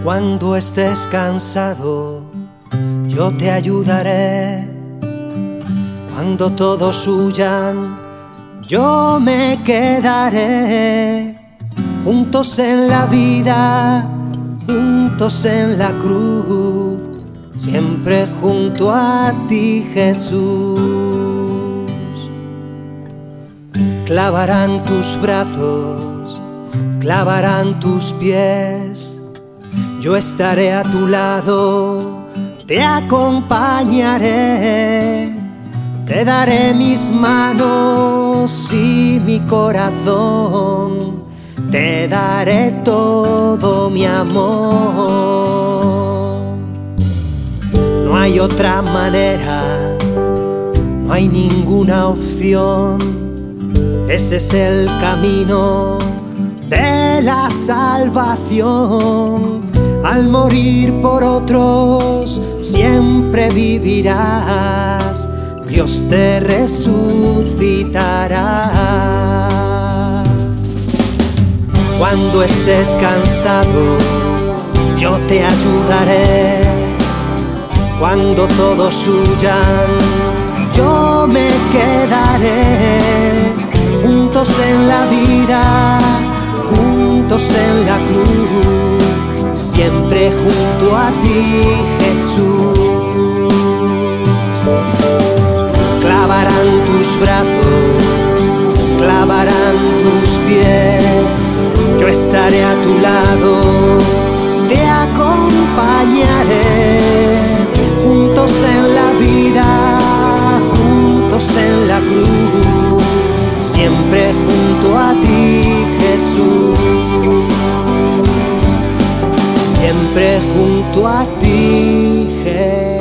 Cuando estés cansado, yo te ayudaré. Cuando todos huyan, yo me quedaré. Juntos en la vida, juntos en la cruz, siempre junto a ti, Jesús. Clavarán tus brazos, clavarán tus pies, yo estaré a tu lado, te acompañaré, te daré mis manos y mi corazón, te daré todo mi amor. No hay otra manera, no hay ninguna opción, ese es el camino de la salvación. Al morir por otros siempre vivirás, Dios te resucitará. Cuando estés cansado, yo te ayudaré. Cuando todos huyan, yo me quedaré. Juntos en la vida, juntos en la cruz, siempre junto a ti, Jesús. Clavarán tus brazos, clavarán tus pies, yo estaré a tu lado, te acompañaré. Juntos en la vida, juntos en la cruz, siempre junto a ti, Jesús. Siempre junto a ti, Jesús.